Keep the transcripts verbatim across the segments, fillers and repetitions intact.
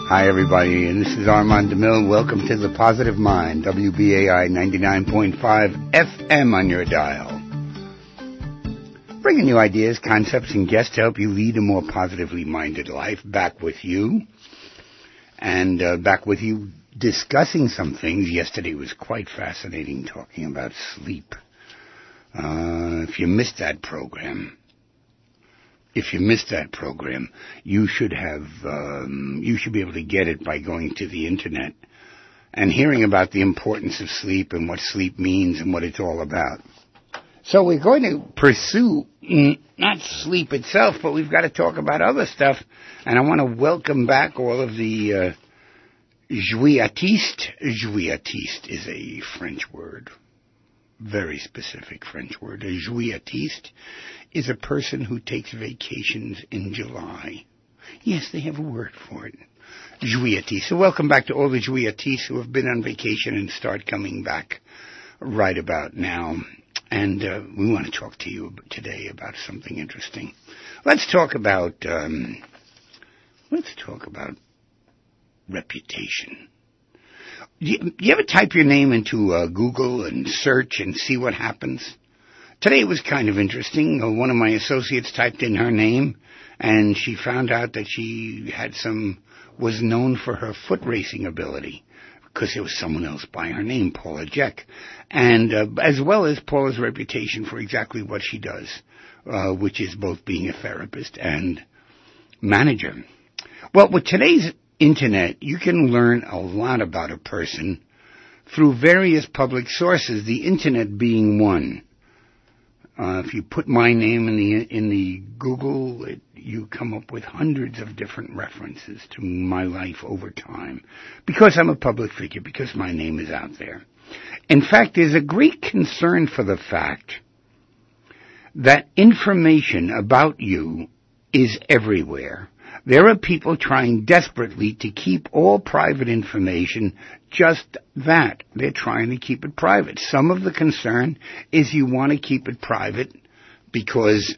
Hi, everybody, and this is Armand DeMille. Welcome to The Positive Mind, W B A I ninety-nine point five F M on your dial. Bringing you ideas, concepts, and guests to help you lead a more positively minded life. Back with you, and uh, back with you discussing some things. Yesterday was quite fascinating, talking about sleep. Uh, if you missed that program... If you missed that program, you should have, um, you should be able to get it by going to the internet and hearing about the importance of sleep and what sleep means and what it's all about. So we're going to pursue mm, not sleep itself, but we've got to talk about other stuff. And I want to welcome back all of the uh, jouiatistes. Jouiatiste is a French word. Very specific French word. A jouiatiste is a person who takes vacations in July. Yes, they have a word for it. Jouiatiste. So welcome back to all the jouiatistes who have been on vacation and start coming back right about now. And uh, we want to talk to you today about something interesting. Let's talk about, um, let's talk about reputation. Do you, you ever type your name into uh, Google and search and see what happens? Today it was kind of interesting. Uh, one of my associates typed in her name, and she found out that she had some, was known for her foot racing ability, because there was someone else by her name, Paula Jeck, and uh, as well as Paula's reputation for exactly what she does, uh, which is both being a therapist and manager. Well, with today's Internet, you can learn a lot about a person through various public sources, the Internet being one. Uh, if you put my name in the in the Google, it, you come up with hundreds of different references to my life over time, because I'm a public figure, because my name is out there. In fact, there's a great concern for the fact that information about you is everywhere. There are people trying desperately to keep all private information just that. They're trying to keep it private. Some of the concern is you want to keep it private because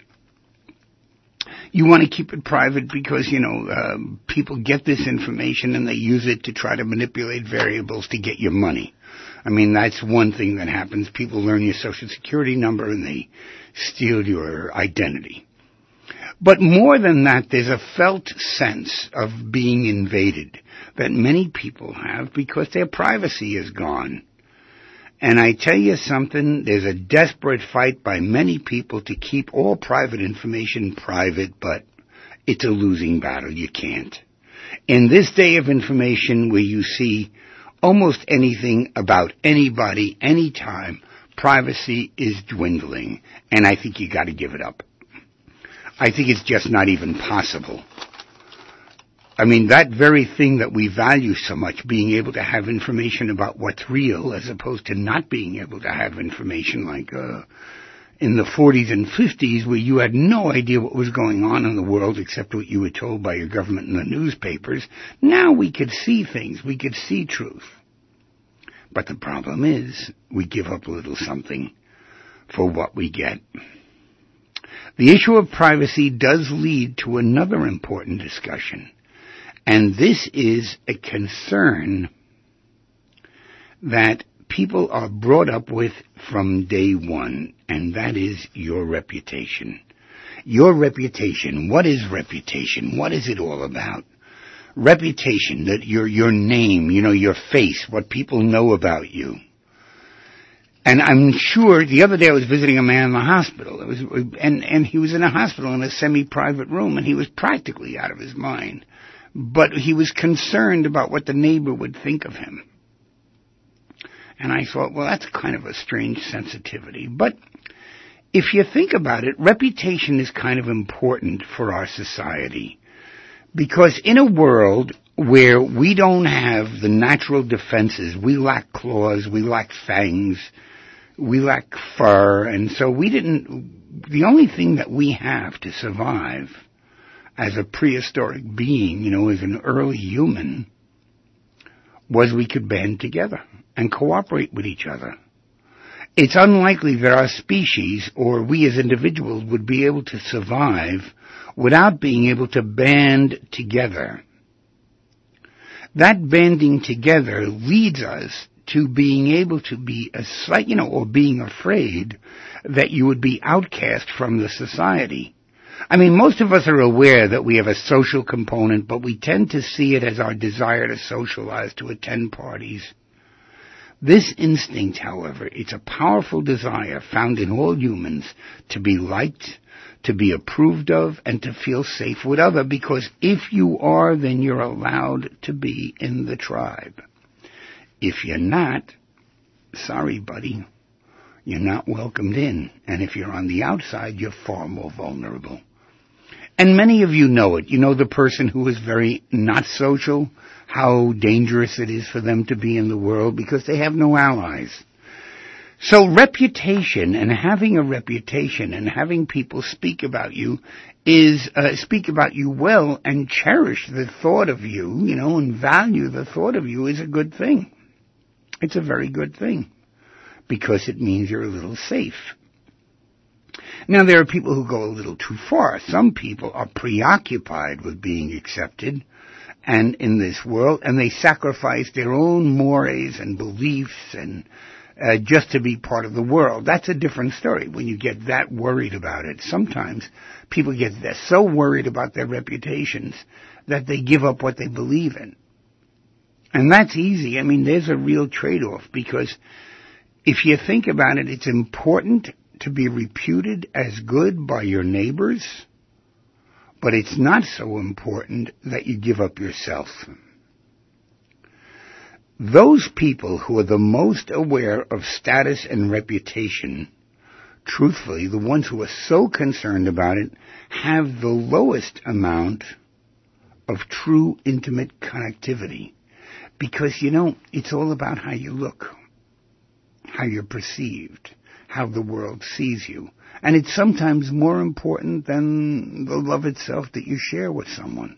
you want to keep it private because, you know, uh, people get this information and they use it to try to manipulate variables to get your money. I mean, that's one thing that happens. People learn your social security number and they steal your identity. But more than that, there's a felt sense of being invaded that many people have because their privacy is gone. And I tell you something, there's a desperate fight by many people to keep all private information private, but it's a losing battle. You can't. In this day of information where you see almost anything about anybody, anytime, privacy is dwindling, and I think you got to give it up. I think it's just not even possible. I mean, that very thing that we value so much, being able to have information about what's real as opposed to not being able to have information like uh, in the forties and fifties where you had no idea what was going on in the world except what you were told by your government and the newspapers. Now we could see things. We could see truth. But the problem is we give up a little something for what we get. The issue of privacy does lead to another important discussion, and this is a concern that people are brought up with from day one, and that is your reputation. Your reputation. What is reputation? What is it all about? Reputation, that your your name, you know, your face, what people know about you. And I'm sure the other day I was visiting a man in the hospital. It was, and, and he was in a hospital in a semi-private room, and he was practically out of his mind. But he was concerned about what the neighbor would think of him. And I thought, well, that's kind of a strange sensitivity. But if you think about it, reputation is kind of important for our society. Because in a world where we don't have the natural defenses, we lack claws, we lack fangs, we lack fur, and so we didn't, the only thing that we have to survive as a prehistoric being, you know, as an early human, was we could band together and cooperate with each other. It's unlikely that our species, or we as individuals, would be able to survive without being able to band together. That banding together leads us to being able to be a slight, you know, or being afraid that you would be outcast from the society. I mean, most of us are aware that we have a social component, but we tend to see it as our desire to socialize, to attend parties. This instinct, however, it's a powerful desire found in all humans to be liked, to be approved of, and to feel safe with others, because if you are, then you're allowed to be in the tribe. If you're not, sorry, buddy, you're not welcomed in. And if you're on the outside, you're far more vulnerable. And many of you know it. You know the person who is very not social, how dangerous it is for them to be in the world because they have no allies. So reputation and having a reputation and having people speak about you is, uh, speak about you well and cherish the thought of you, you know, and value the thought of you is a good thing. It's a very good thing because it means you're a little safe. Now, there are people who go a little too far. Some people are preoccupied with being accepted and in this world, and they sacrifice their own mores and beliefs and uh, just to be part of the world. That's a different story when you get that worried about it. Sometimes people get so worried about their reputations that they give up what they believe in. And that's easy. I mean, there's a real trade-off because if you think about it, it's important to be reputed as good by your neighbors, but it's not so important that you give up yourself. Those people who are the most aware of status and reputation, truthfully, the ones who are so concerned about it, have the lowest amount of true intimate connectivity. Because, you know, it's all about how you look, how you're perceived, how the world sees you. And it's sometimes more important than the love itself that you share with someone.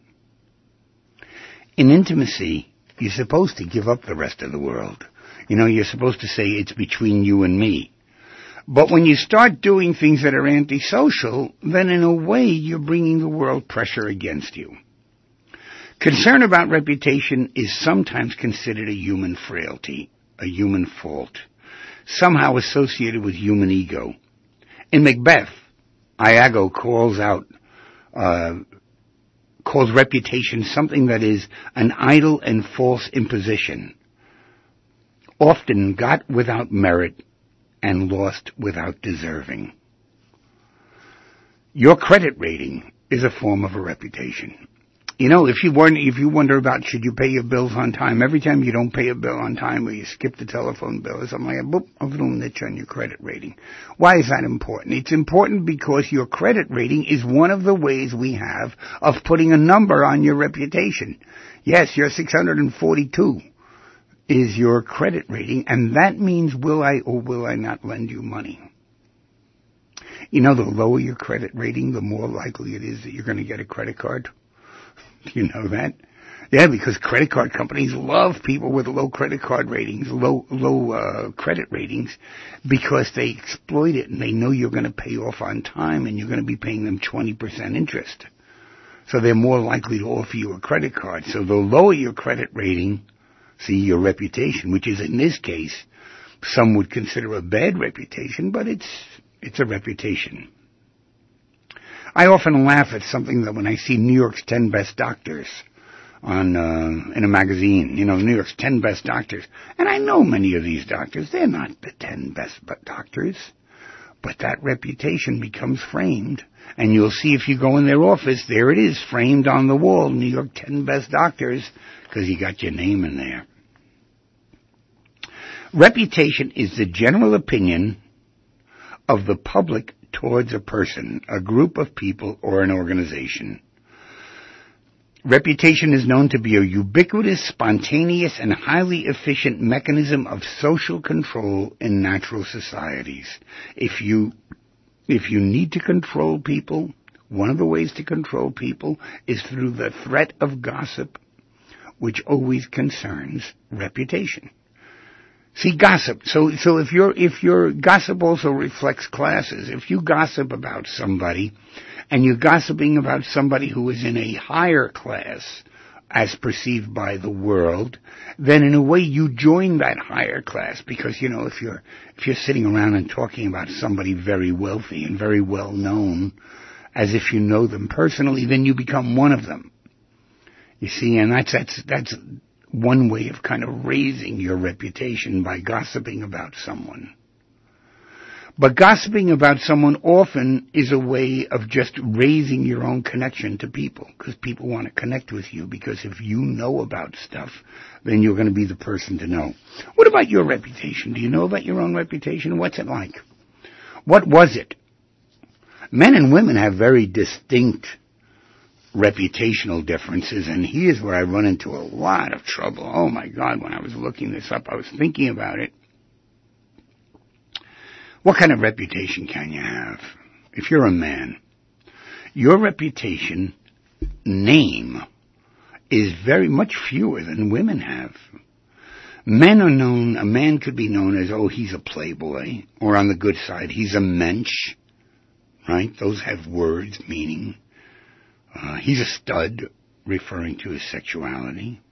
In intimacy, you're supposed to give up the rest of the world. You know, you're supposed to say it's between you and me. But when you start doing things that are antisocial, then in a way you're bringing the world pressure against you. Concern about reputation is sometimes considered a human frailty, a human fault, somehow associated with human ego. In Macbeth, Iago calls out, uh, calls reputation something that is an idle and false imposition, often got without merit and lost without deserving. Your credit rating is a form of a reputation. You know, if you wonder, if you wonder about should you pay your bills on time, every time you don't pay a bill on time or you skip the telephone bill or something like that, boop, a little niche on your credit rating. Why is that important? It's important because your credit rating is one of the ways we have of putting a number on your reputation. Yes, your six hundred forty-two is your credit rating, and that means will I or will I not lend you money. You know, the lower your credit rating, the more likely it is that you're going to get a credit card. Do you know that? Yeah, because credit card companies love people with low credit card ratings, low low uh, credit ratings, because they exploit it and they know you're going to pay off on time and you're going to be paying them twenty percent interest. So they're more likely to offer you a credit card. So the lower your credit rating, see, your reputation, which is in this case, some would consider a bad reputation, but it's it's a reputation. I often laugh at something that when I see New York's ten best doctors on uh, in a magazine, you know, New York's ten best doctors, and I know many of these doctors, they're not the ten best doctors, but that reputation becomes framed, and you'll see if you go in their office, there it is, framed on the wall, New York ten best doctors, because you got your name in there. Reputation is the general opinion of the public towards a person, a group of people, or an organization. Reputation is known to be a ubiquitous, spontaneous, and highly efficient mechanism of social control in natural societies. If you, if you need to control people, one of the ways to control people is through the threat of gossip, which always concerns reputation. See, gossip. So, so if your if your gossip also reflects classes. If you gossip about somebody, and you're gossiping about somebody who is in a higher class, as perceived by the world, then in a way you join that higher class, because, you know, if you're, if you're sitting around and talking about somebody very wealthy and very well known, as if you know them personally, then you become one of them. You see, and that's, that's, that's one way of kind of raising your reputation, by gossiping about someone. But gossiping about someone often is a way of just raising your own connection to people, because people want to connect with you, because if you know about stuff, then you're going to be the person to know. What about your reputation? Do you know about your own reputation? What's it like? What was it? Men and women have very distinct reputational differences, and here's where I run into a lot of trouble. Oh my God, when I was looking this up, I was thinking about it. What kind of reputation can you have? If you're a man, your reputation name is very much fewer than women have. Men are known, a man could be known as, oh, he's a playboy, or on the good side, he's a mensch, right? Those have words, meaning. Uh, he's a stud, referring to his sexuality.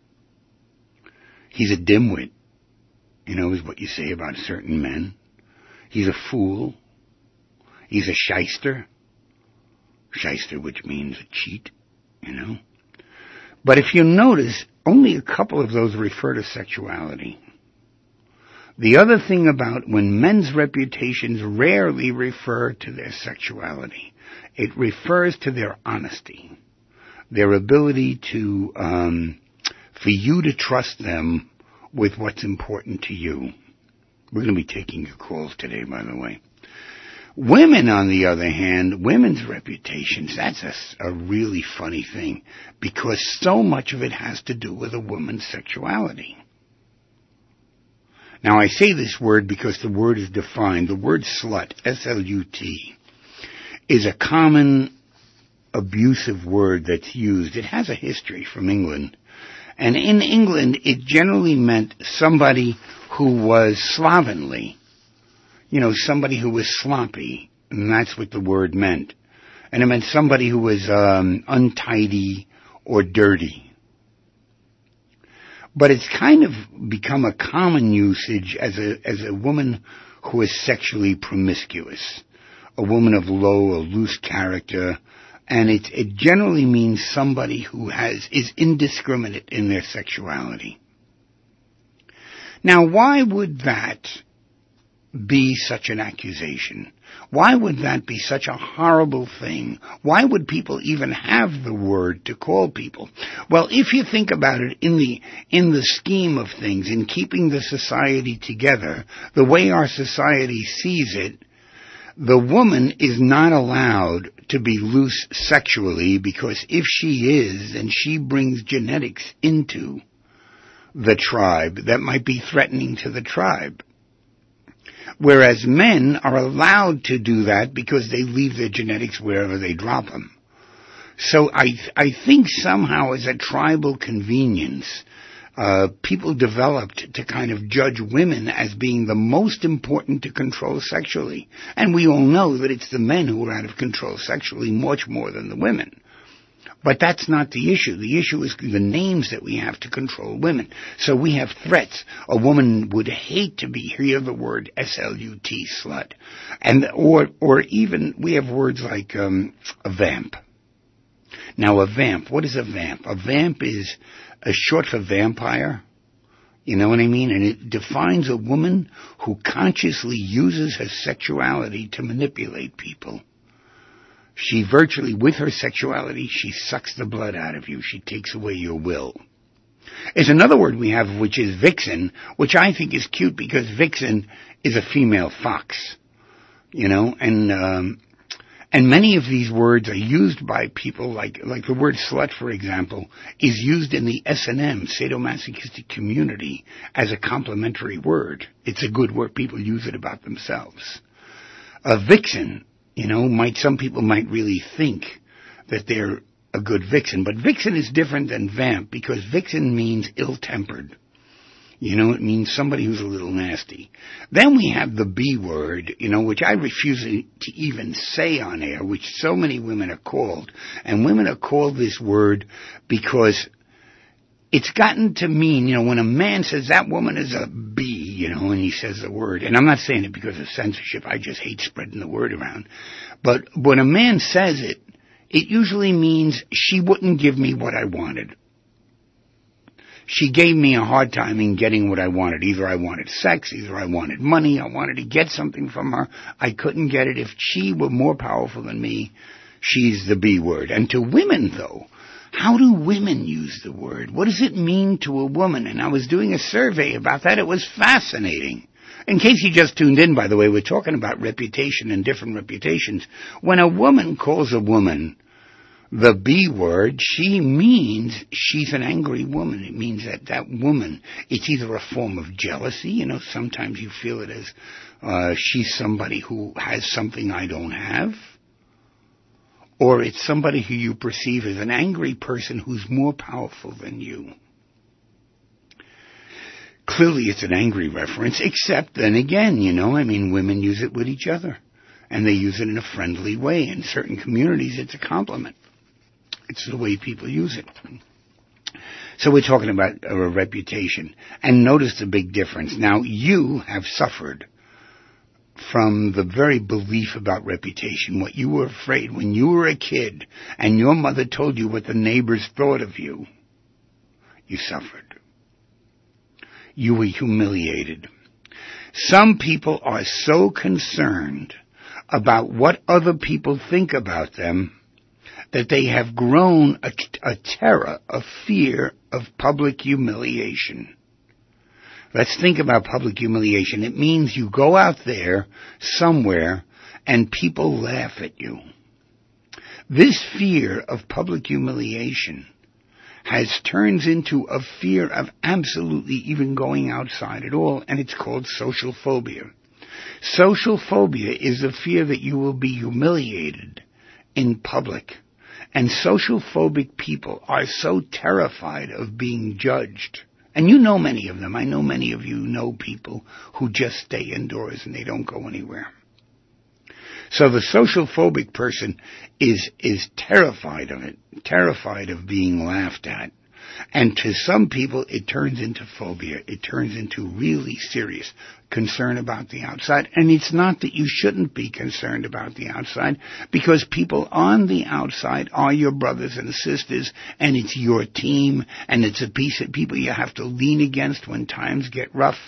He's a dimwit, you know, is what you say about certain men. He's a fool. He's a shyster. Shyster, which means a cheat, you know. But if you notice, only a couple of those refer to sexuality. The other thing about when men's reputations rarely refer to their sexuality, it refers to their honesty, their ability to, um, for you to trust them with what's important to you. We're going to be taking your calls today, by the way. Women, on the other hand, women's reputations, that's a, a really funny thing, because so much of it has to do with a woman's sexuality. Now, I say this word because the word is defined. The word slut, S L U T, is a common abusive word that's used. It has a history from England. And in England, it generally meant somebody who was slovenly. You know, somebody who was sloppy. And that's what the word meant. And it meant somebody who was um, untidy or dirty. But it's kind of become a common usage as a as a woman who is sexually promiscuous. A woman of low or loose character. And it, it generally means somebody who has is indiscriminate in their sexuality. Now, why would that be such an accusation? Why would that be such a horrible thing? Why would people even have the word to call people? Well, if you think about it in the in the scheme of things, in keeping the society together, the way our society sees it, the woman is not allowed to be loose sexually, because if she is, then she brings genetics into the tribe that might be threatening to the tribe. Whereas men are allowed to do that because they leave their genetics wherever they drop them. So I I think somehow as a tribal convenience, uh, people developed to kind of judge women as being the most important to control sexually. And we all know that it's the men who are out of control sexually much more than the women. But that's not the issue. The issue is the names that we have to control women. So we have threats. A woman would hate to be hear the word S L U T, slut. And, or, or even we have words like, um, a vamp. Now a vamp, what is a vamp? A vamp is a short for vampire. You know what I mean? And it defines a woman who consciously uses her sexuality to manipulate people. She virtually, with her sexuality, she sucks the blood out of you. She takes away your will. There's another word we have, which is vixen, which I think is cute because vixen is a female fox. You know, and um, and many of these words are used by people, like like the word slut, for example, is used in the S and M, sadomasochistic community, as a complimentary word. It's a good word. People use it about themselves. A vixen, you know, might some people might really think that they're a good vixen. But vixen is different than vamp, because vixen means ill-tempered. You know, it means somebody who's a little nasty. Then we have the B word, you know, which I refuse to even say on air, which so many women are called. And women are called this word because it's gotten to mean, you know, when a man says that woman is a B, you know, and he says the word, and I'm not saying it because of censorship, I just hate spreading the word around, but when a man says it, it usually means she wouldn't give me what I wanted. She gave me a hard time in getting what I wanted. Either I wanted sex, either I wanted money, I wanted to get something from her. I couldn't get it. If she were more powerful than me, she's the B word. And to women, though, how do women use the word? What does it mean to a woman? And I was doing a survey about that. It was fascinating. In case you just tuned in, by the way, we're talking about reputation and different reputations. When a woman calls a woman the B word, she means she's an angry woman. It means that that woman, it's either a form of jealousy, you know, sometimes you feel it as uh, she's somebody who has something I don't have, or it's somebody who you perceive as an angry person who's more powerful than you. Clearly it's an angry reference, except then again, you know, I mean, women use it with each other, and they use it in a friendly way. In certain communities, it's a compliment. It's the way people use it. So we're talking about a reputation. And notice the big difference. Now, you have suffered from the very belief about reputation, what you were afraid when you were a kid and your mother told you what the neighbors thought of you. You suffered. You were humiliated. Some people are so concerned about what other people think about them that they have grown a, a terror, a fear of public humiliation. Let's think about public humiliation. It means you go out there somewhere and people laugh at you. This fear of public humiliation has turns into a fear of absolutely even going outside at all, and it's called social phobia. Social phobia is the fear that you will be humiliated in public. And social phobic people are so terrified of being judged. And you know many of them. I know many of you know people who just stay indoors and they don't go anywhere. So the social phobic person is, is terrified of it, terrified of being laughed at. And to some people, it turns into phobia. It turns into really serious concern about the outside. And it's not that you shouldn't be concerned about the outside, because people on the outside are your brothers and sisters, and it's your team, and it's a piece of people you have to lean against when times get rough.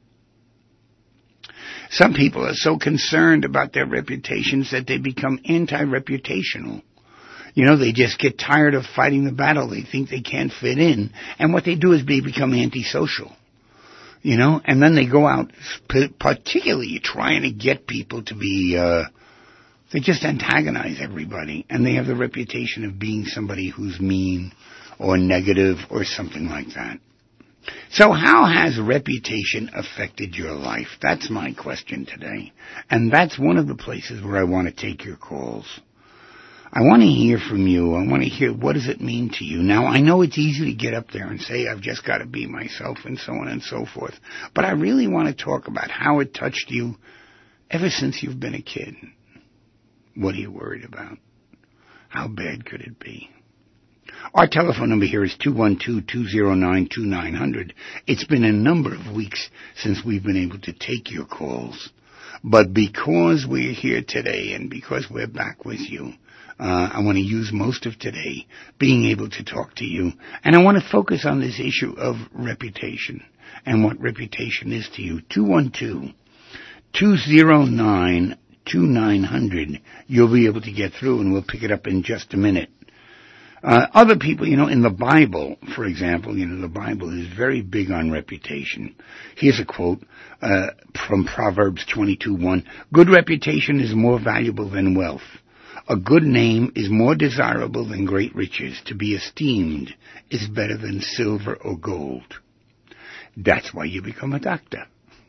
Some people are so concerned about their reputations that they become anti-reputational. You know, they just get tired of fighting the battle. They think they can't fit in. And what they do is they become antisocial. You know, and then they go out, particularly trying to get people to be, uh, they just antagonize everybody. And they have the reputation of being somebody who's mean or negative or something like that. So how has reputation affected your life? That's my question today. And that's one of the places where I want to take your calls. I want to hear from you. I want to hear, what does it mean to you? Now, I know it's easy to get up there and say, I've just got to be myself and so on and so forth. But I really want to talk about how it touched you ever since you've been a kid. What are you worried about? How bad could it be? Our telephone number here is two one two, two zero nine, two nine zero zero. It's been a number of weeks since we've been able to take your calls. But because we're here today and because we're back with you, Uh, I want to use most of today being able to talk to you. And I want to focus on this issue of reputation and what reputation is to you. two one two, two zero nine, two nine zero zero. You'll be able to get through, and we'll pick it up in just a minute. Uh, other people, you know, in the Bible, for example, you know, the Bible is very big on reputation. Here's a quote uh, from Proverbs twenty-two one. Good reputation is more valuable than wealth. A good name is more desirable than great riches. To be esteemed is better than silver or gold. That's why you become a doctor.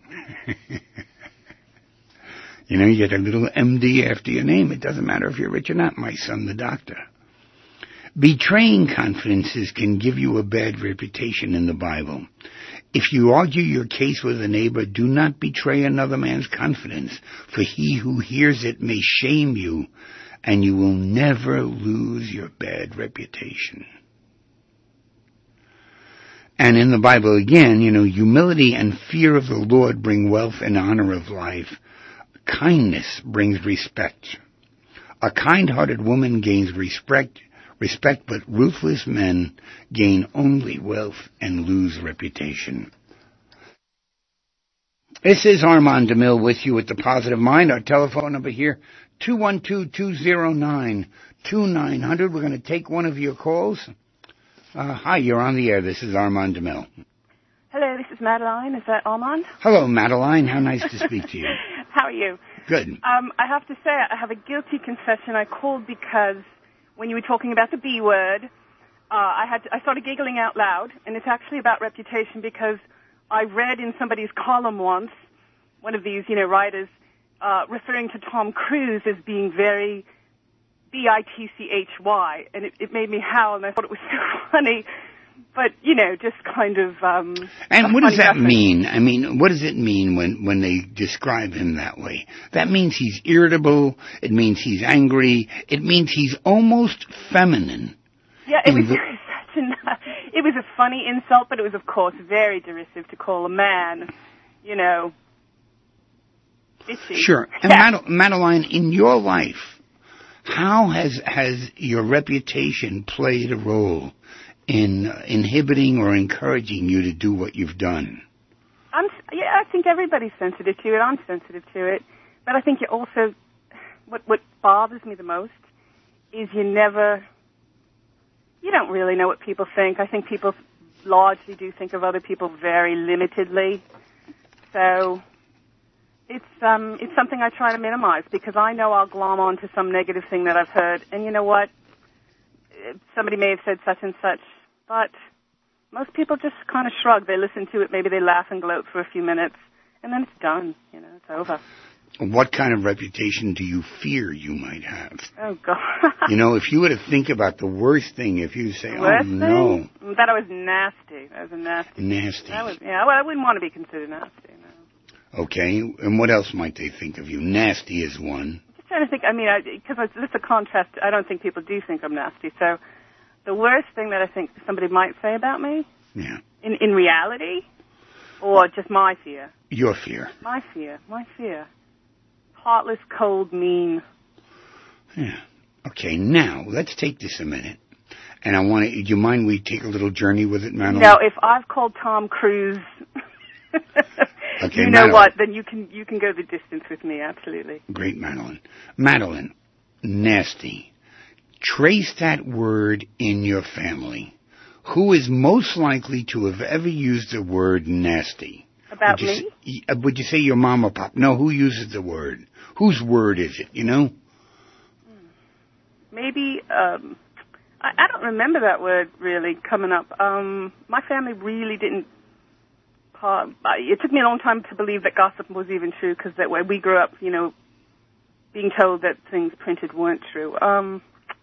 You know, you get a little M D after your name. It doesn't matter if you're rich or not, my son, the doctor. Betraying confidences can give you a bad reputation in the Bible. If you argue your case with a neighbor, do not betray another man's confidence, for he who hears it may shame you, and you will never lose your bad reputation. And in the Bible again, you know, humility and fear of the Lord bring wealth and honor of life. Kindness brings respect. A kind-hearted woman gains respect, respect, but ruthless men gain only wealth and lose reputation. This is Armand DeMille with you at The Positive Mind. Our telephone number here, two one two, two zero nine, two nine zero zero. We're going to take one of your calls. Uh, hi, you're on the air. This is Armand DeMille. Hello, this is Madeline. Is that Armand? Hello, Madeline. How nice to speak to you. How are you? Good. Um, I have to say, I have a guilty confession. I called because when you were talking about the B word, uh, I had to, I started giggling out loud, and it's actually about reputation because I read in somebody's column once, one of these, you know, writers, uh, referring to Tom Cruise as being very B I T C H Y, and it, it made me howl, and I thought it was so funny. But, you know, just kind of... Um, and what does that reference. mean? I mean, what does it mean when, when they describe him that way? That means he's irritable. It means he's angry. It means he's almost feminine. Yeah, it was, the, such an, it was a funny insult, but it was, of course, very derisive to call a man, you know, bitchy. Sure. And yeah. Mad- Madeline, in your life, how has, has your reputation played a role in uh, inhibiting or encouraging you to do what you've done? I'm, yeah, I think everybody's sensitive to it. I'm sensitive to it. But I think you also, what, what bothers me the most is you never, you don't really know what people think. I think people largely do think of other people very limitedly. So it's, um, it's something I try to minimize because I know I'll glom onto some negative thing that I've heard. And you know what? Somebody may have said such and such, but most people just kind of shrug. They listen to it, maybe they laugh and gloat for a few minutes, and then it's done. You know, it's over. What kind of reputation do you fear you might have? Oh, God. You know, if you were to think about the worst thing, if you say, worst oh, no. Thing? That I was nasty. That was a nasty. Nasty. That was, yeah, well, I wouldn't want to be considered nasty, no. Okay, and what else might they think of you? Nasty is one. Just trying to think, I mean, because it's a contrast, I don't think people do think I'm nasty, so the worst thing that I think somebody might say about me, yeah, in, in reality, or just my fear? Your fear. My fear, my fear. Heartless, cold, mean. Yeah. Okay, now, let's take this a minute. And I want to, do you mind we take a little journey with it, Madeline? No, if I've called Tom Cruise, okay, you know Madeline. what, then you can, you can go the distance with me, absolutely. Great, Madeline. Madeline, nasty. Trace that word in your family. Who is most likely to have ever used the word nasty? About would me? Say, would you say your mom or pop? No, who uses the word? Whose word is it, you know? Maybe, um, I, I don't remember that word really coming up. Um, my family really didn't, uh, it took me a long time to believe that gossip was even true because that way we grew up, you know, being told that things printed weren't true. Um,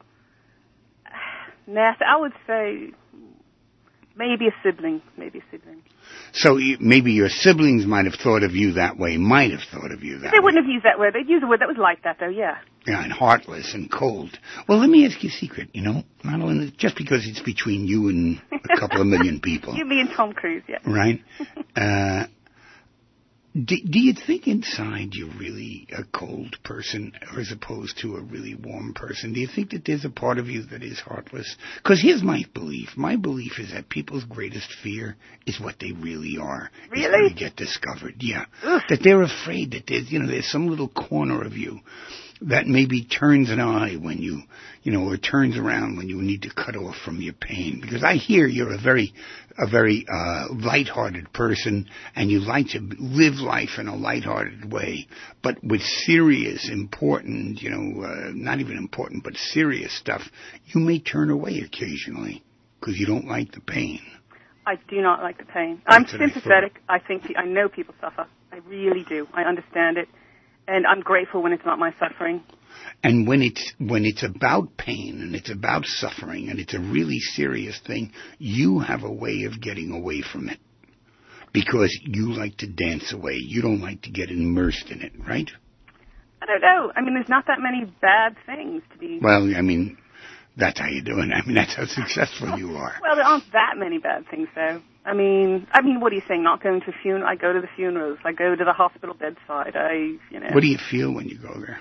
nasty, I would say maybe a sibling, maybe a sibling. So you, maybe your siblings might have thought of you that way, might have thought of you that they way. wouldn't have used that word. They'd use a word that was like that, though, yeah. Yeah, and heartless and cold. Well, let me ask you a secret, you know, Madeline, just because it's between you and a couple of million people. You, me, and Tom Cruise, yeah. Right? Uh, do, do you think inside you're really a cold person as opposed to a really warm person? Do you think that there's a part of you that is heartless? Because here's my belief. My belief is that people's greatest fear is what they really are. Really? Is when they get discovered. Yeah. Ugh. That they're afraid that there's, you know, there's some little corner of you that maybe turns an eye when you, you know, or turns around when you need to cut off from your pain. Because I hear you're a very, a very, uh, lighthearted person and you like to live life in a lighthearted way. But with serious, important, you know, uh, not even important, but serious stuff, you may turn away occasionally because you don't like the pain. I do not like the pain. That's I'm what I sympathetic. I, I think, I know people suffer. I really do. I understand it. And I'm grateful when it's not my suffering. And when it's when it's about pain and it's about suffering and it's a really serious thing, you have a way of getting away from it because you like to dance away. You don't like to get immersed in it, right? I don't know. I mean, there's not that many bad things to be... Well, I mean, That's how you're doing. I mean, that's how successful you are. Well, there aren't that many bad things, though. I mean, I mean, what are you saying? Not going to funeral? I go to the funerals. I go to the hospital bedside. I, you know. What do you feel when you go there?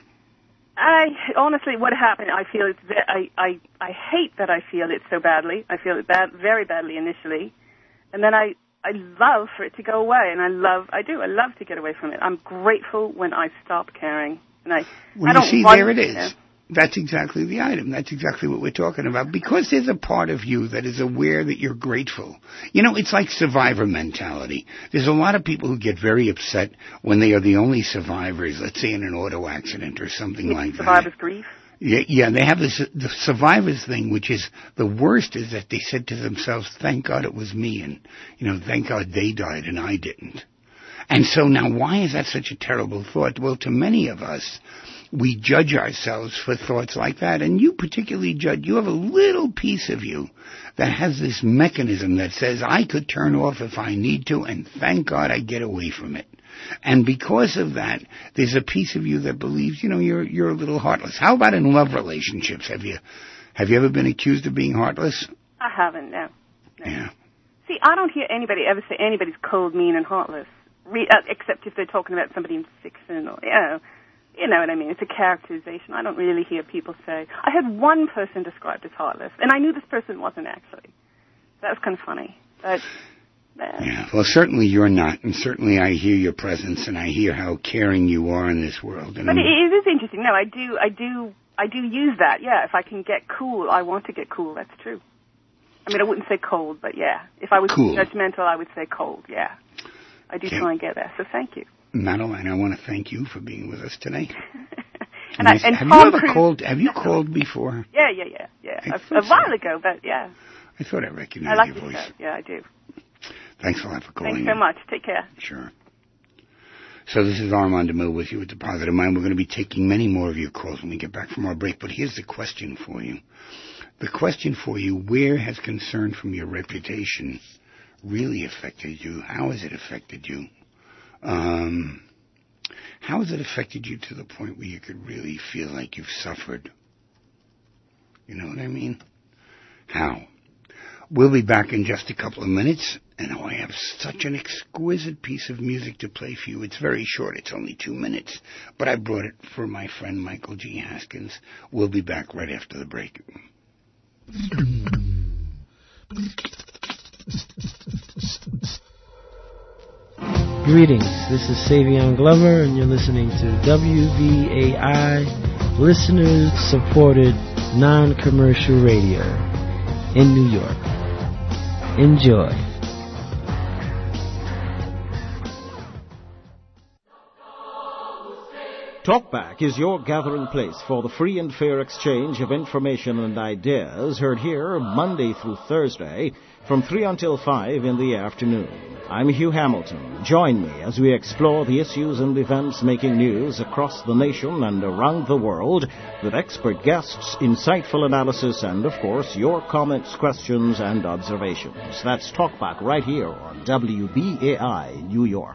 I honestly, what happened? I feel it's. I I I hate that I feel it so badly. I feel it bad, very badly initially, and then I I love for it to go away, and I love. I do. I love to get away from it. I'm grateful when I stop caring, and I. Well, I don't you see, want, there it is. You know, That's exactly the item. That's exactly what we're talking about. Because there's a part of you that is aware that you're grateful. You know, it's like survivor mentality. There's a lot of people who get very upset when they are the only survivors, let's say in an auto accident or something like that. Survivor's grief? Yeah, yeah, they have this, the survivor's thing, which is the worst is that they said to themselves, thank God it was me, and, you know, thank God they died and I didn't. And so now why is that such a terrible thought? Well, to many of us, we judge ourselves for thoughts like that, and you particularly judge. You have a little piece of you that has this mechanism that says, I could turn off if I need to, and thank God I get away from it. And because of that, there's a piece of you that believes, you know, you're you're a little heartless. How about in love relationships? Have you have you ever been accused of being heartless? I haven't, no. no. Yeah. See, I don't hear anybody ever say anybody's cold, mean, and heartless, Re- uh, except if they're talking about somebody in fiction or, you know. You know what I mean? It's a characterization. I don't really hear people say. I had one person described as heartless, and I knew this person wasn't actually. That was kind of funny. But, uh, yeah, well, certainly you're not, and certainly I hear your presence, and I hear how caring you are in this world. And but it, it is interesting. No, I do, I do, I do use that. Yeah, if I can get cool, I want to get cool. That's true. I mean, I wouldn't say cold, but yeah, if I was cool. judgmental, I would say cold. Yeah, I do okay. try and get there. So thank you. Madeline, I want to thank you for being with us today. and I, and have Tom you ever Cruise, called? Have you called before? Yeah, yeah, yeah, yeah. A, a so. while ago, but yeah. I thought I recognized I like your voice. Show. Yeah, I do. Thanks a lot for calling. Thanks so in. much. Take care. Sure. So this is Armand DeMille with you at the Positive Mind. We're going to be taking many more of your calls when we get back from our break. But here's the question for you. The question for you: where has concern from your reputation really affected you? How has it affected you? Um, how has it affected you to the point where you could really feel like you've suffered? You know what I mean? How? We'll be back in just a couple of minutes, and oh, I have such an exquisite piece of music to play for you. It's very short. It's only two minutes, but I brought it for my friend Michael G. Haskins. We'll be back right after the break. Greetings, this is Savion Glover, and you're listening to W V A I, listener-supported, non-commercial radio in New York. Enjoy. Talkback is your gathering place for the free and fair exchange of information and ideas, heard here Monday through Thursday from three until five in the afternoon. I'm Hugh Hamilton. Join me as we explore the issues and events making news across the nation and around the world with expert guests, insightful analysis, and, of course, your comments, questions, and observations. That's Talkback right here on W B A I New York.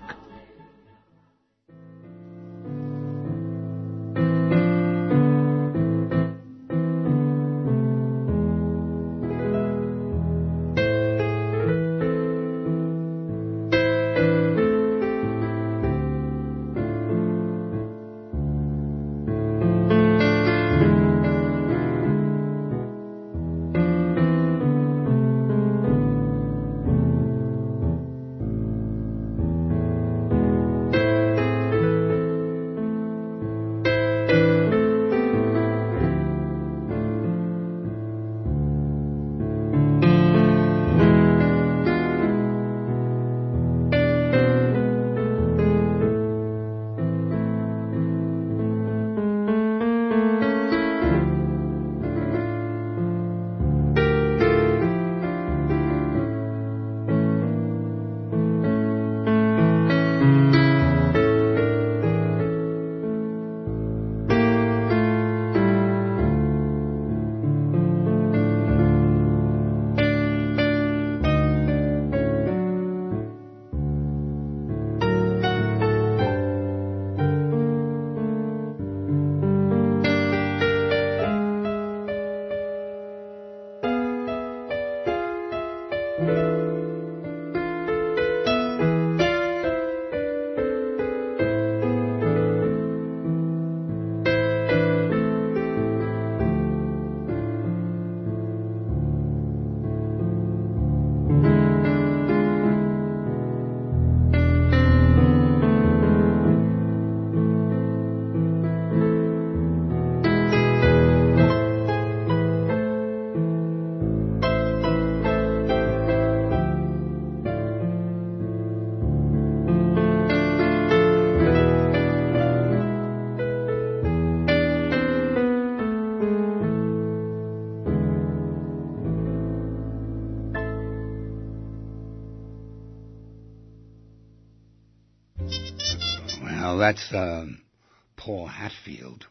Now, that's um, Paul Hatfield.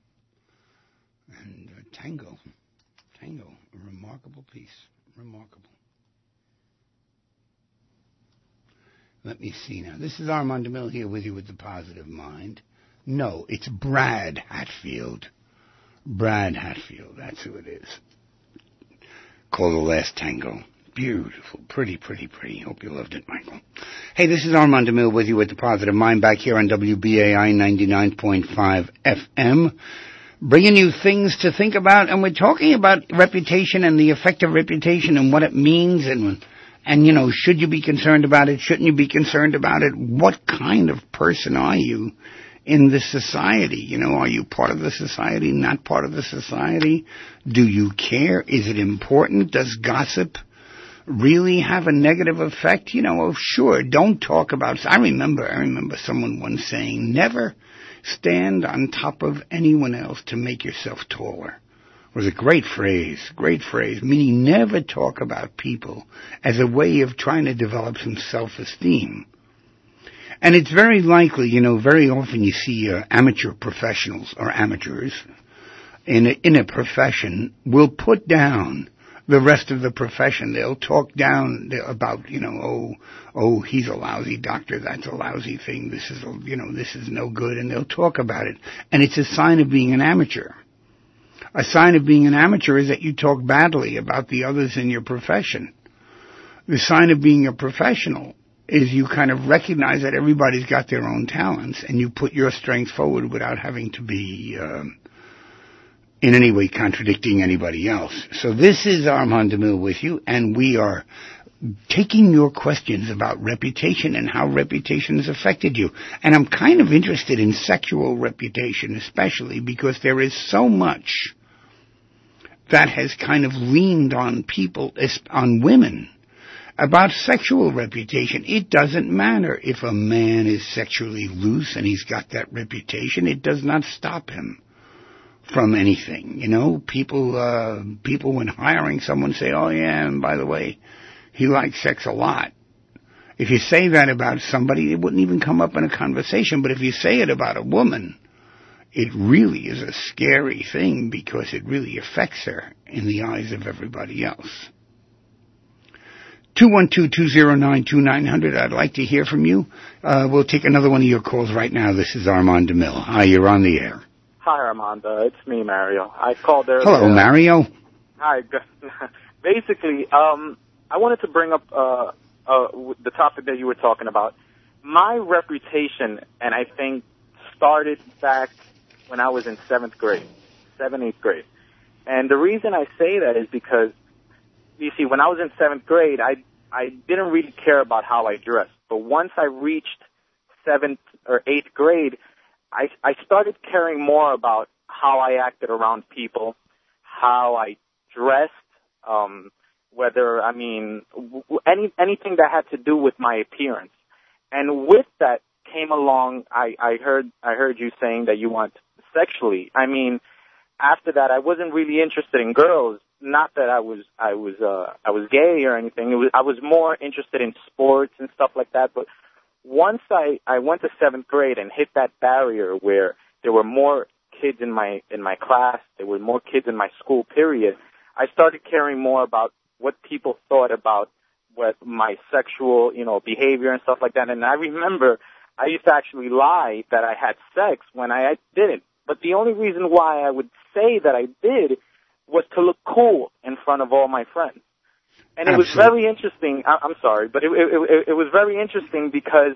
And uh, Tango. Tango, a remarkable piece. Remarkable. Let me see now. This is Armand DeMille here with you with the Positive Mind. No, it's Brad Hatfield. Brad Hatfield, that's who it is. Called The Last Tango. Beautiful. Pretty, pretty, pretty. Hope you loved it, Michael. Hey, this is Armand DeMille with you with the Positive Mind back here on W B A I ninety-nine point five F M. Bringing you things to think about, and we're talking about reputation and the effect of reputation and what it means, and, and you know, should you be concerned about it, shouldn't you be concerned about it, what kind of person are you in this society? You know, are you part of the society, not part of the society? Do you care? Is it important? Does gossip really have a negative effect? You know, oh, sure, don't talk about, I remember, I remember someone once saying, never stand on top of anyone else to make yourself taller. It was a great phrase, great phrase, meaning never talk about people as a way of trying to develop some self-esteem. And it's very likely, you know, very often you see uh, amateur professionals or amateurs in a, in a profession will put down the rest of the profession. They'll talk down about, you know, oh, oh, he's a lousy doctor. That's a lousy thing. This is, a, you know, this is no good. And they'll talk about it. And it's a sign of being an amateur. A sign of being an amateur is that you talk badly about the others in your profession. The sign of being a professional is you kind of recognize that everybody's got their own talents and you put your strength forward without having to be um, in any way contradicting anybody else. So this is Armand DeMille with you, and we are taking your questions about reputation and how reputation has affected you. And I'm kind of interested in sexual reputation, especially because there is so much that has kind of leaned on people, on women, about sexual reputation. It doesn't matter if a man is sexually loose and he's got that reputation. It does not stop him from anything. You know, people, uh, people when hiring someone say, oh yeah, and by the way, he likes sex a lot. If you say that about somebody, it wouldn't even come up in a conversation. But if you say it about a woman, it really is a scary thing because it really affects her in the eyes of everybody else. two one two, two zero nine, two nine zero zero. I'd like to hear from you. Uh, we'll take another one of your calls right now. This is Armand DeMille. Hi, you're on the air. Hi, Armand. Uh, it's me, Mario. I called earlier. Hello, Mario. Hi. Basically, um, I wanted to bring up uh, uh, the topic that you were talking about. My reputation, and I think, started back when I was in seventh grade, seventh, eighth grade. And the reason I say that is because, you see, when I was in seventh grade, I I didn't really care about how I dressed. But once I reached seventh or eighth grade, I, I started caring more about how I acted around people, how I dressed, um, whether, I mean, w- any anything that had to do with my appearance. And with that came along, I, I heard I heard you saying that you want sexually. I mean, after that, I wasn't really interested in girls. Not that I was I was uh, I was gay or anything. It was I was more interested in sports and stuff like that. But once I, I went to seventh grade and hit that barrier where there were more kids in my in my class, there were more kids in my school period, I started caring more about what people thought about what my sexual, you know, behavior and stuff like that. And I remember I used to actually lie that I had sex when I, I didn't. But the only reason why I would say that I did was to look cool in front of all my friends. And it Absolutely. was very interesting. I, I'm sorry, but it, it, it, it was very interesting because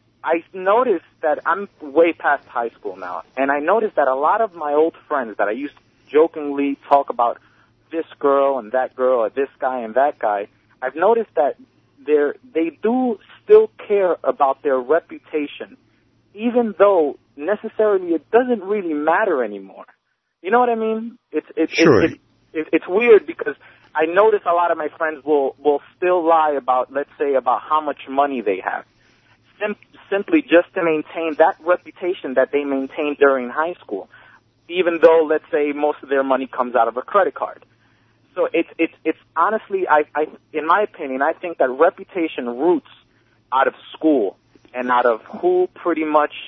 I noticed that I'm way past high school now, and I noticed that a lot of my old friends that I used to jokingly talk about this girl and that girl or this guy and that guy, I've noticed that they're, they do still care about their reputation, even though necessarily it doesn't really matter anymore. You know what I mean? It's it's sure. it, it, it, it's weird because I notice a lot of my friends will, will still lie about, let's say, about how much money they have, Sim- simply just to maintain that reputation that they maintained during high school, even though, let's say, most of their money comes out of a credit card. So it's it's it's honestly, I, I in my opinion, I think that reputation roots out of school and out of who pretty much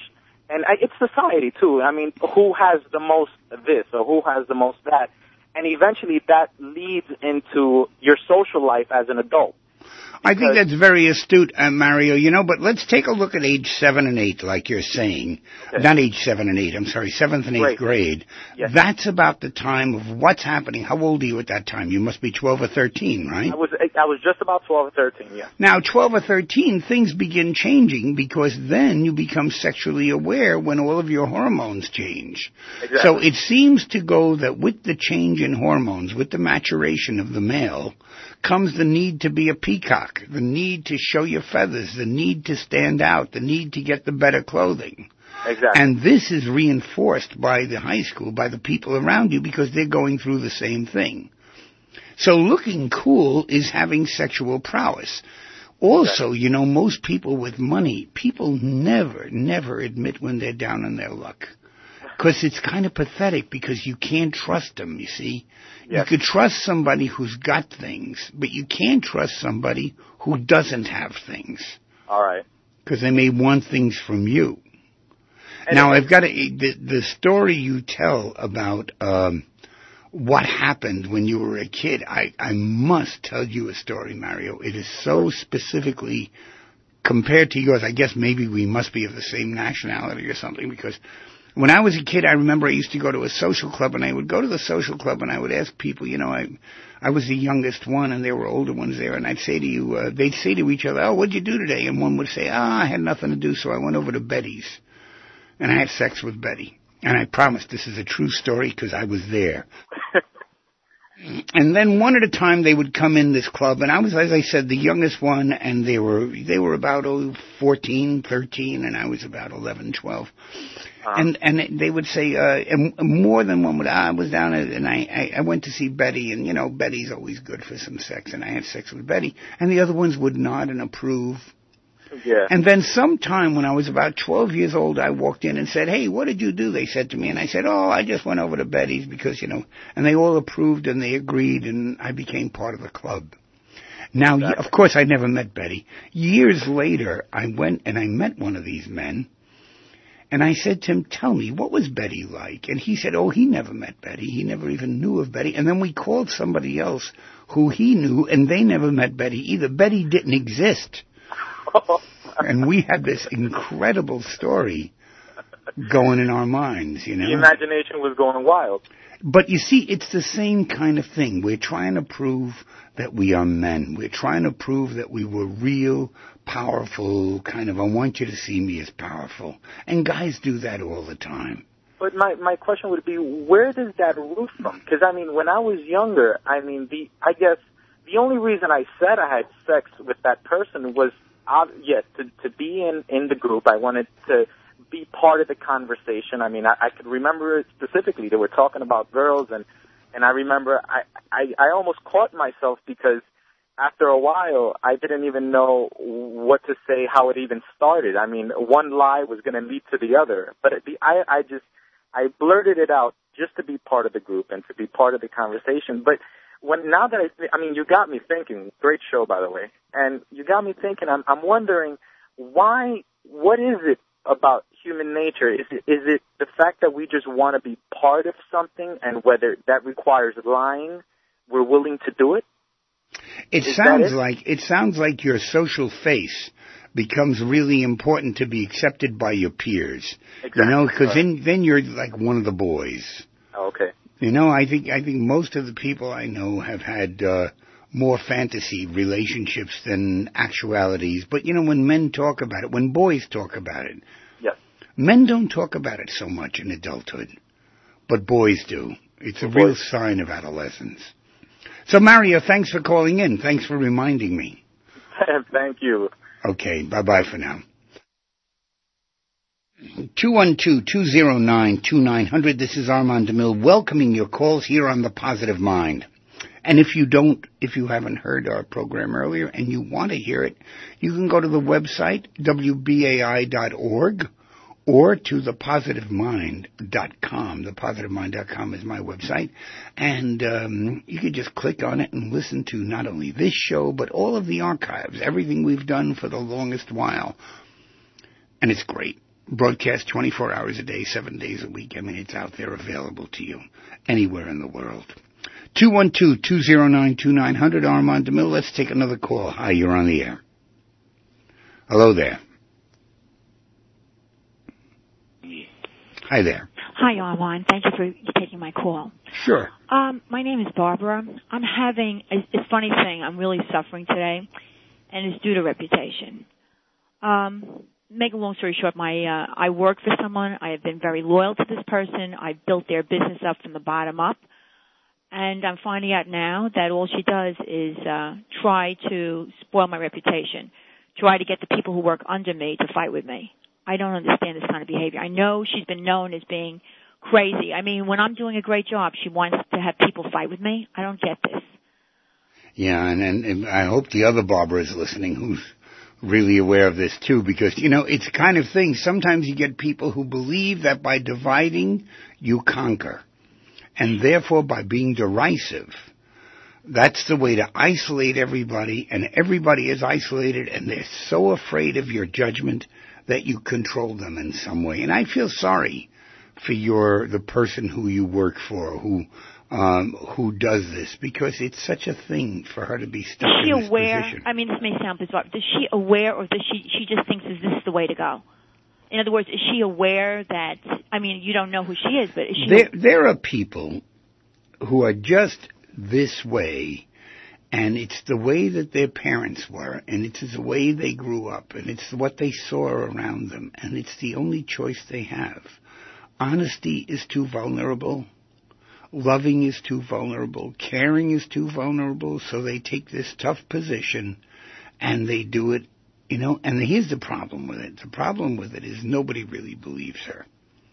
And I, it's society, too. I mean, who has the most this or who has the most that? And eventually that leads into your social life as an adult. I think that's very astute, uh, Mario, you know, but let's take a look at age seven and eight, like you're saying. Okay. Not age seven and eight, I'm sorry, seventh and eighth Great. grade. Yes. That's about the time of what's happening. How old are you at that time? You must be twelve or thirteen, right? I was I was just about twelve or thirteen, yeah. Now, twelve or thirteen, things begin changing because then you become sexually aware when all of your hormones change. Exactly. So it seems to go that with the change in hormones, with the maturation of the male, comes the need to be a peacock, the need to show your feathers, the need to stand out, the need to get the better clothing. Exactly. And this is reinforced by the high school, by the people around you, because they're going through the same thing. So looking cool is having sexual prowess. Also, you know, most people with money, people never, never admit when they're down on their luck. Because it's kind of pathetic because you can't trust them, you see. Yes. You could trust somebody who's got things, but you can't trust somebody who doesn't have things. All right. Because they may want things from you. And now, it, I've got a, the, the story you tell about um, what happened when you were a kid. I, I must tell you a story, Mario. It is so specifically compared to yours. I guess maybe we must be of the same nationality or something, because when I was a kid, I remember I used to go to a social club, and I would go to the social club, and I would ask people, you know, I I was the youngest one, and there were older ones there, and I'd say to you, uh, they'd say to each other, oh, what'd you do today? And one would say, ah, oh, I had nothing to do, so I went over to Betty's, and I had sex with Betty. And I promise this is a true story because I was there. And then one at a time they would come in this club, and I was, as I said, the youngest one, and they were they were about oh, fourteen, thirteen, and I was about eleven, twelve. Uh-huh. And and they would say, uh, and more than one would, I was down, and I, I, I went to see Betty, and, you know, Betty's always good for some sex, and I had sex with Betty. And the other ones would nod and approve. Yeah. And then sometime when I was about twelve years old, I walked in and said, hey, what did you do? They said to me, and I said, oh, I just went over to Betty's because, you know, and they all approved and they agreed, and I became part of the club. Now, exactly. Of course, I never met Betty. Years later, I went and I met one of these men, and I said to him, tell me, what was Betty like? And he said, oh, he never met Betty. He never even knew of Betty. And then we called somebody else who he knew, and they never met Betty either. Betty didn't exist. And we had this incredible story going in our minds, you know. The imagination was going wild. But you see, it's the same kind of thing. We're trying to prove that we are men. We're trying to prove that we were real, powerful, kind of, I want you to see me as powerful. And guys do that all the time. But my, my question would be, where does that root from? Because, I mean, when I was younger, I mean, the I guess the only reason I said I had sex with that person was, uh, yes, to, to be in, in the group. I wanted to be part of the conversation. I mean, I, I could remember it specifically. They were talking about girls, and, and I remember I, I, I almost caught myself because after a while, I didn't even know what to say, how it even started. I mean, one lie was going to lead to the other. But the, I, I just, I blurted it out just to be part of the group and to be part of the conversation. But when now that I, I mean, you got me thinking. Great show, by the way. And you got me thinking. I'm, I'm wondering why. What is it about human nature? Is it, is it the fact that we just want to be part of something, and whether that requires lying, we're willing to do it? It is sounds it? like it sounds like your social face becomes really important to be accepted by your peers. Exactly. You know, because right. then then you're like one of the boys. Oh, okay. You know, I think I think most of the people I know have had uh, more fantasy relationships than actualities. But you know, when men talk about it, when boys talk about it, yes. Men don't talk about it so much in adulthood, but boys do. It's a boys. real sign of adolescence. So, Mario, thanks for calling in. Thanks for reminding me. Thank you. Okay, bye-bye for now. two one two, two zero nine, two nine zero zero. This is Armand DeMille welcoming your calls here on The Positive Mind. And if you don't, if you haven't heard our program earlier and you want to hear it, you can go to the website, W B A I dot org, or to the positive mind dot com. the positive mind dot com is my website. And um, you can just click on it and listen to not only this show, but all of the archives, everything we've done for the longest while. And it's great. broadcast twenty-four hours a day, seven days a week. I mean, it's out there available to you anywhere in the world. two one two, two oh nine, two nine hundred, Armand DeMille. Let's take another call. Hi, you're on the air. Hello there. Hi there. Hi, Armand. Thank you for taking my call. Sure. Um, my name is Barbara. I'm having a, a funny thing. I'm really suffering today, and it's due to reputation. Um, make a long story short, my uh, I work for someone. I have been very loyal to this person. I built their business up from the bottom up, and I'm finding out now that all she does is uh, try to spoil my reputation, try to get the people who work under me to fight with me. I don't understand this kind of behavior. I know she's been known as being crazy. I mean, when I'm doing a great job, she wants to have people fight with me. I don't get this. Yeah, and, and, and I hope the other Barbara is listening who's really aware of this too, because, you know, it's the kind of thing. Sometimes you get people who believe that by dividing, you conquer. And therefore, by being derisive, that's the way to isolate everybody, and everybody is isolated, and they're so afraid of your judgment that you control them in some way. And I feel sorry for your the person who you work for, who um, who does this, because it's such a thing for her to be stuck is she in this aware, position. I mean, this may sound bizarre. Is she aware, or does she she just thinks is this the way to go? In other words, is she aware that? I mean, you don't know who she is, but is she? There, there are people who are just this way. And it's the way that their parents were, and it's the way they grew up, and it's what they saw around them, and it's the only choice they have. Honesty is too vulnerable. Loving is too vulnerable. Caring is too vulnerable, so they take this tough position, and they do it, you know, and here's the problem with it. The problem with it is nobody really believes her.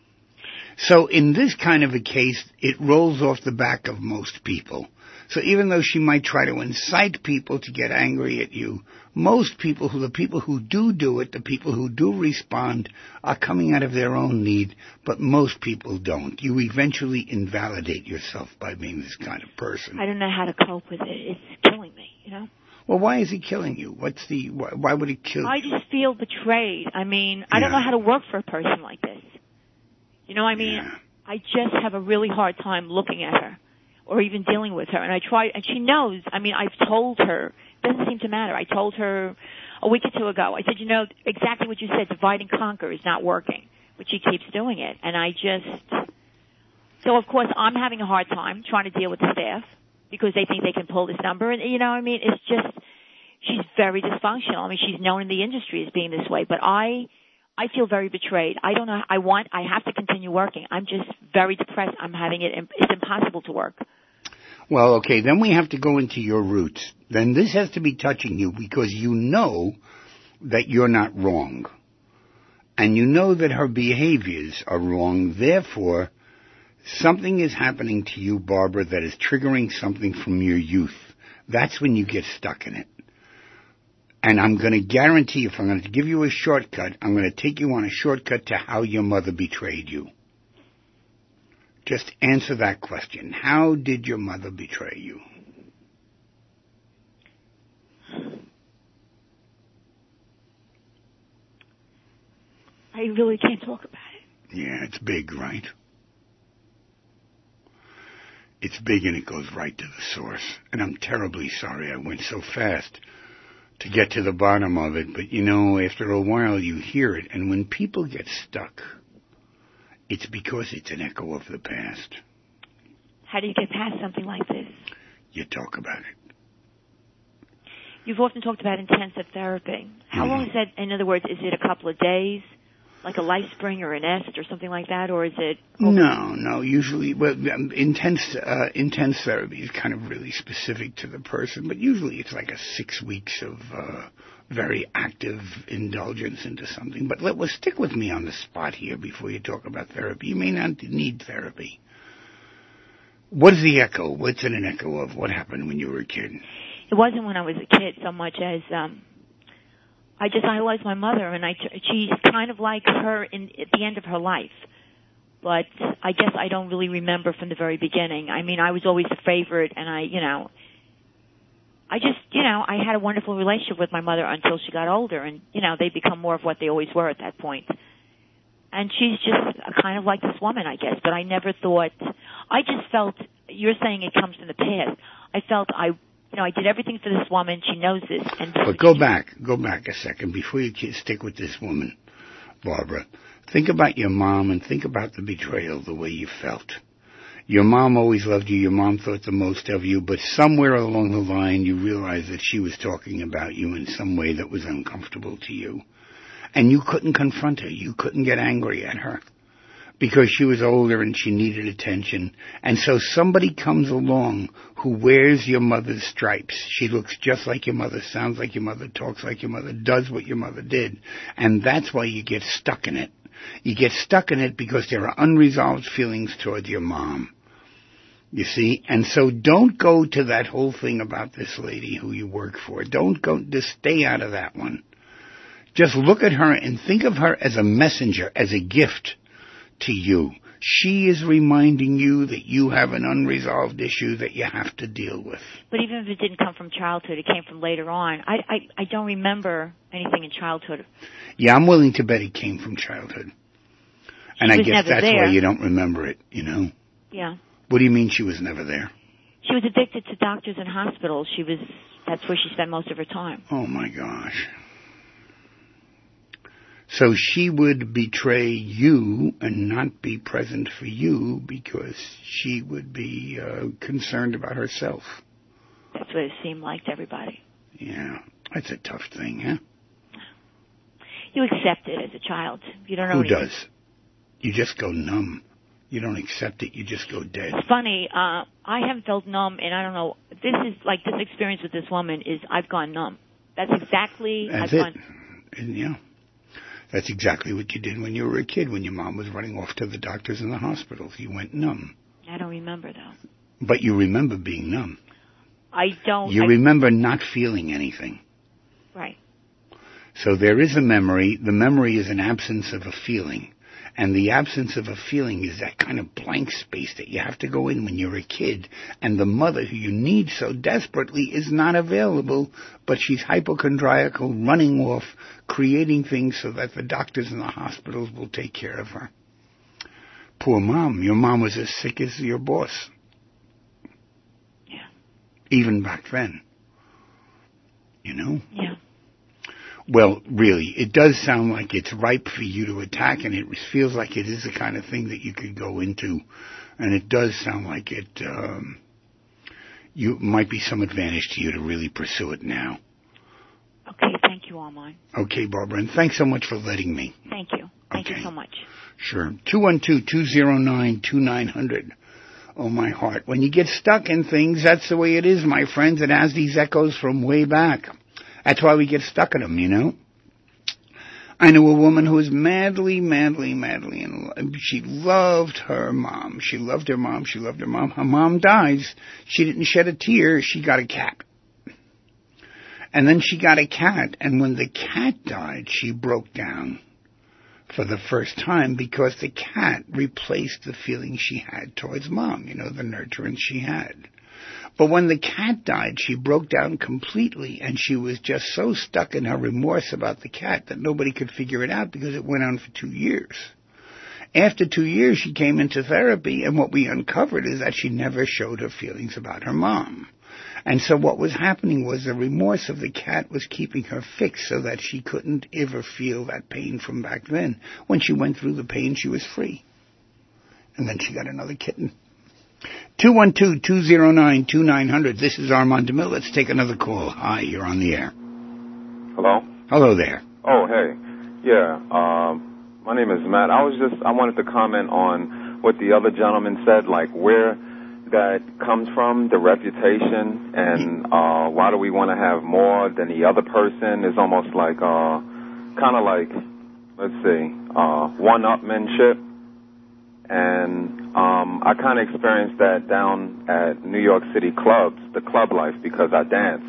So in this kind of a case, it rolls off the back of most people. So even though she might try to incite people to get angry at you, most people, who the people who do do it, the people who do respond, are coming out of their own need, but most people don't. You eventually invalidate yourself by being this kind of person. I don't know how to cope with it. It's killing me, you know? Well, why is it killing you? What's the, why, why would it kill you? I just feel betrayed. I mean, I yeah. don't know how to work for a person like this. You know, I mean, yeah. I just have a really hard time looking at her or even dealing with her. And I try, and she knows. I mean, I've told her. It doesn't seem to matter. I told her a week or two ago. I said, you know, exactly what you said, divide and conquer is not working. But she keeps doing it. And I just, so of course I'm having a hard time trying to deal with the staff because they think they can pull this number. And, you know, I mean, it's just, she's very dysfunctional. I mean, she's known in the industry as being this way. But I, I feel very betrayed. I don't know. I want, I have to continue working. I'm just very depressed. I'm having it, it's impossible to work. Well, okay, then we have to go into your roots. Then this has to be touching you because you know that you're not wrong. And you know that her behaviors are wrong. Therefore, something is happening to you, Barbara, that is triggering something from your youth. That's when you get stuck in it. And I'm going to guarantee, if I'm going to give you a shortcut, I'm going to take you on a shortcut to how your mother betrayed you. Just answer that question. How did your mother betray you? I really can't talk about it. Yeah, it's big, right? It's big and it goes right to the source. And I'm terribly sorry I went so fast to get to the bottom of it. But, you know, after a while you hear it. And when people get stuck, it's because it's an echo of the past. How do you get past something like this? You talk about it. You've often talked about intensive therapy. How mm-hmm. long is that? In other words, is it a couple of days, like a LifeSpring or an Est or something like that, or is it? No, no. Usually, well, intense uh, intense therapy is kind of really specific to the person, but usually it's like a six weeks of uh, very active indulgence into something. But let well, stick with me on the spot here before you talk about therapy. You may not need therapy. What is the echo? What's in an echo of what happened when you were a kid? It wasn't when I was a kid so much as um, I just idolized my mother, and I she's kind of like her in at the end of her life. But I guess I don't really remember from the very beginning. I mean, I was always the favorite, and I, you know, I just, you know, I had a wonderful relationship with my mother until she got older, and, you know, they become more of what they always were at that point. And she's just kind of like this woman, I guess. But I never thought, I just felt, you're saying it comes from the past. I felt I, you know, I did everything for this woman. She knows this. And this but go back, go back a second before you stick with this woman, Barbara. Think about your mom and think about the betrayal, the way you felt. Your mom always loved you. Your mom thought the most of you. But somewhere along the line, you realized that she was talking about you in some way that was uncomfortable to you. And you couldn't confront her. You couldn't get angry at her because she was older and she needed attention. And so somebody comes along who wears your mother's stripes. She looks just like your mother, sounds like your mother, talks like your mother, does what your mother did. And that's why you get stuck in it. You get stuck in it because there are unresolved feelings toward your mom. You see? And so don't go to that whole thing about this lady who you work for. Don't go, just stay out of that one. Just look at her and think of her as a messenger, as a gift to you. She is reminding you that you have an unresolved issue that you have to deal with. But even if it didn't come from childhood, it came from later on. I, I, I don't remember anything in childhood. Yeah, I'm willing to bet it came from childhood. And She I was guess never that's there. why you don't remember it, you know? Yeah. What do you mean she was never there? She was addicted to doctors and hospitals. She was, that's where she spent most of her time. Oh, my gosh. So she would betray you and not be present for you because she would be uh, concerned about herself. That's what it seemed like to everybody. Yeah, that's a tough thing, huh? You accept it as a child. You don't know. Who anything. does? You just go numb. You don't accept it. You just go dead. It's funny. Uh, I haven't felt numb, and I don't know. This is like this experience with this woman is I've gone numb. That's exactly. That's I've it. Gone, And, yeah. That's exactly what you did when you were a kid, when your mom was running off to the doctors and the hospitals. You went numb. I don't remember, though. But you remember being numb. I don't. You I, remember not feeling anything. Right. So there is a memory. The memory is an absence of a feeling. And the absence of a feeling is that kind of blank space that you have to go in when you're a kid. And the mother who you need so desperately is not available, but she's hypochondriacal, running off, creating things so that the doctors and the hospitals will take care of her. Poor mom. Your mom was as sick as your boss. Yeah. Even back then. You know? Yeah. Well, really, it does sound like it's ripe for you to attack, and it feels like it is the kind of thing that you could go into. And it does sound like it um, you might be some advantage to you to really pursue it now. Okay, thank you, Armand. Okay, Barbara, and thanks so much for letting me. Thank you. Thank Okay. you so much. Sure. two one two, two zero nine, two nine zero zero. Oh, my heart. When you get stuck in things, that's the way it is, my friends. It has these echoes from way back. That's why we get stuck in them, you know. I knew a woman who was madly, madly, madly in love. She loved her mom. She loved her mom. She loved her mom. Her mom dies. She didn't shed a tear. She got a cat. And then she got a cat. And when the cat died, she broke down for the first time because the cat replaced the feeling she had towards mom, you know, the nurturance she had. But when the cat died, she broke down completely, and she was just so stuck in her remorse about the cat that nobody could figure it out because it went on for two years. After two years, she came into therapy, and what we uncovered is that she never showed her feelings about her mom. And so what was happening was the remorse of the cat was keeping her fixed so that she couldn't ever feel that pain from back then. When she went through the pain, she was free. And then she got another kitten. two one two, two zero nine, two nine zero zero. This is Armand DeMille. Let's take another call. Hi, you're on the air. Hello? Hello there. Oh, hey. Yeah, um, my name is Matt. I was just, I wanted to comment on what the other gentleman said, like where that comes from, the reputation, and uh, why do we want to have more than the other person? Is almost like, uh, kind of like, let's see, uh, one-upmanship. And um, I kind of experienced that down at New York City clubs, the club life, because I dance.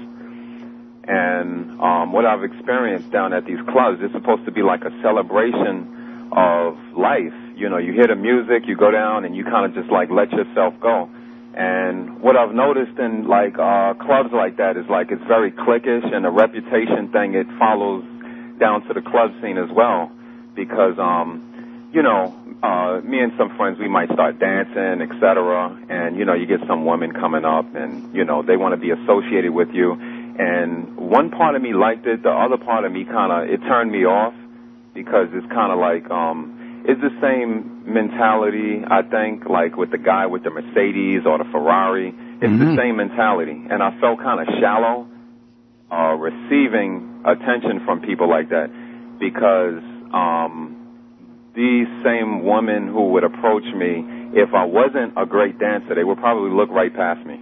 And um, what I've experienced down at these clubs is supposed to be like a celebration of life. You know, you hear the music, you go down, and you kind of just like let yourself go. And what I've noticed in like uh, clubs like that is like it's very cliquish, and the reputation thing, it follows down to the club scene as well, because um, you know, uh, me and some friends, we might start dancing, et cetera. And, you know, you get some women coming up and, you know, they want to be associated with you. And one part of me liked it. The other part of me kind of, it turned me off because it's kind of like, um, it's the same mentality, I think, like with the guy with the Mercedes or the Ferrari. It's mm-hmm. the same mentality. And I felt kind of shallow uh, receiving attention from people like that because, um, these same women who would approach me, if I wasn't a great dancer, they would probably look right past me.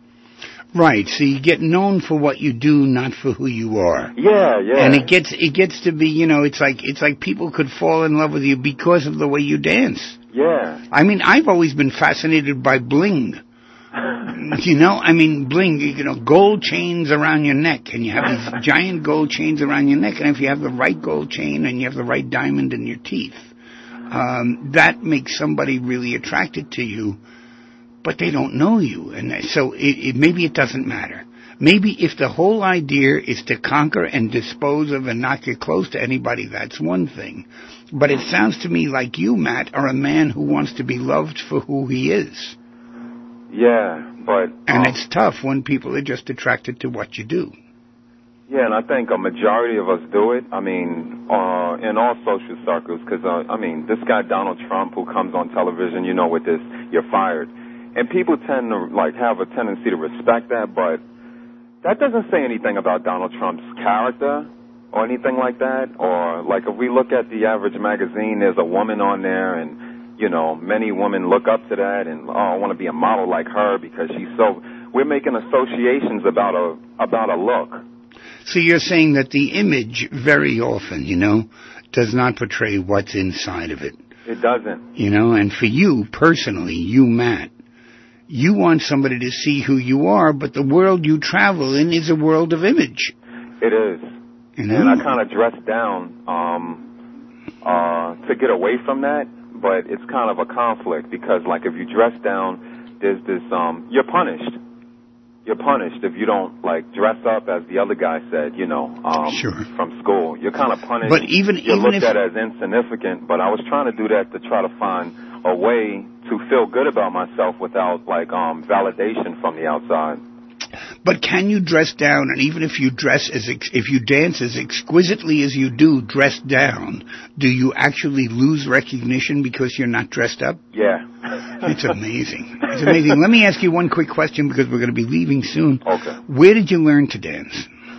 Right. So you get known for what you do, not for who you are. Yeah, yeah. And it gets it gets to be, you know, it's like it's like people could fall in love with you because of the way you dance. Yeah. I mean, I've always been fascinated by bling. You know, I mean, bling, you know, gold chains around your neck, and you have these giant gold chains around your neck, and if you have the right gold chain and you have the right diamond in your teeth, um, that makes somebody really attracted to you, but they don't know you, and so it, it, maybe it doesn't matter. Maybe if the whole idea is to conquer and dispose of and not get close to anybody, that's one thing. But it sounds to me like you, Matt, are a man who wants to be loved for who he is. Yeah, but... And um, it's tough when people are just attracted to what you do. Yeah, and I think a majority of us do it. I mean, uh, in all social circles, because, uh, I mean, this guy Donald Trump who comes on television, you know, with this, you're fired. And people tend to, like, have a tendency to respect that, but that doesn't say anything about Donald Trump's character or anything like that. Or, like, if we look at the average magazine, there's a woman on there, and... You know, many women look up to that and, oh, I want to be a model like her because she's so... We're making associations about a about a look. So you're saying that the image very often, you know, does not portray what's inside of it. It doesn't. You know, and for you personally, you, Matt, you want somebody to see who you are, but the world you travel in is a world of image. It is. You know? And I kind of dress down um, uh, to get away from that. But it's kind of a conflict because, like, if you dress down, there's this, um, you're punished. You're punished if you don't, like, dress up, as the other guy said, you know, um, sure. from school. You're kind of punished. But even, you're even looked if... at as insignificant, but I was trying to do that to try to find a way to feel good about myself without, like, um, validation from the outside. But can you dress down, and even if you dress as ex- if you dance as exquisitely as you do, dressed down, do you actually lose recognition because you're not dressed up? Yeah. It's amazing. It's amazing. Let me ask you one quick question because we're going to be leaving soon. Okay. Where did you learn to dance?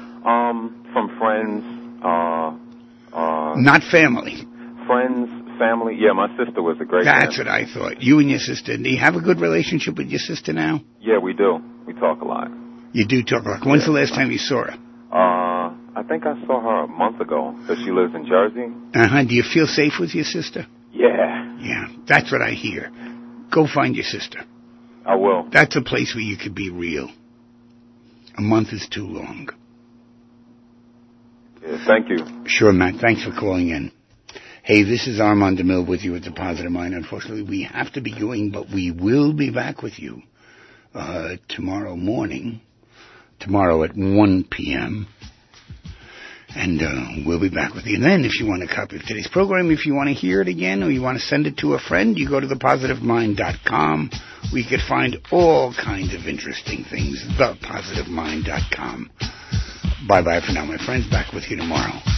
Um, from friends, uh, uh... Not family. Friends, family. Yeah, my sister was a great That's dancer. what I thought. You and your sister. Do you have a good relationship with your sister now? Yeah, we do. We talk a lot. You do talk a lot. When's yeah. the last time you saw her? Uh, I think I saw her a month ago because she lives in Jersey. Uh-huh. Do you feel safe with your sister? Yeah. Yeah, that's what I hear. Go find your sister. I will. That's a place where you could be real. A month is too long. Yeah, thank you. Sure, Matt. Thanks for calling in. Hey, this is Armand DeMille with you at The Positive Mind. Unfortunately, we have to be going, but we will be back with you uh, tomorrow morning, tomorrow at one p.m., and uh, we'll be back with you. And then if you want a copy of today's program, if you want to hear it again or you want to send it to a friend, you go to the positive mind dot com. We could find all kinds of interesting things, the positive mind dot com. Bye-bye for now, my friends. Back with you tomorrow.